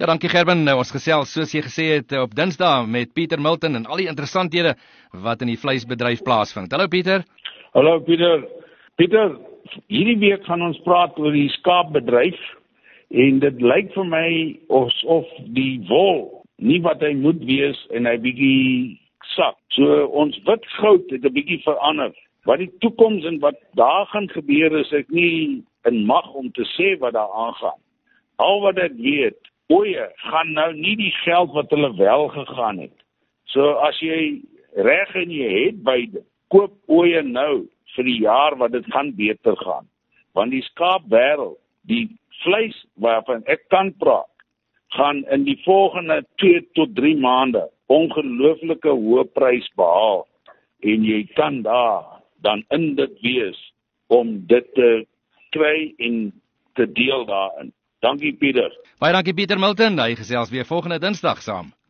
Ja, dankie Gerben. Nou, ons gesels, soos jy gesê het, op Dinsdae met Pieter Milton en al die interessanthede wat in die vleisbedryf plaasvind. Hallo Pieter. Hallo Pieter. Pieter, hierdie week gaan ons praat oor die skaapbedryf en dit lyk vir my of die wol nie wat hy moet wees en hy bietjie sak. So ons wit goud het 'n bietjie verander. Wat die toekoms en wat daar gaan gebeur is ek nie in mag om te sê wat daar aangaan. Al wat ek weet, ooe gaan nou nie die geld wat hulle wel gegaan het. So as jy reg en jy het beide, koop ooe nou vir die jaar wat dit gaan beter gaan. Want die skaapwêreld, die vleis waarvan ek kan praat, gaan in die volgende 2 tot 3 maande ongelooflike hoë prys behaal en jy kan daar dan in dit wees om dit te kry en te deel daarin. Dankie Pieter. Baie dankie Pieter Milton. Hy gesels weer volgende Dinsdag saam.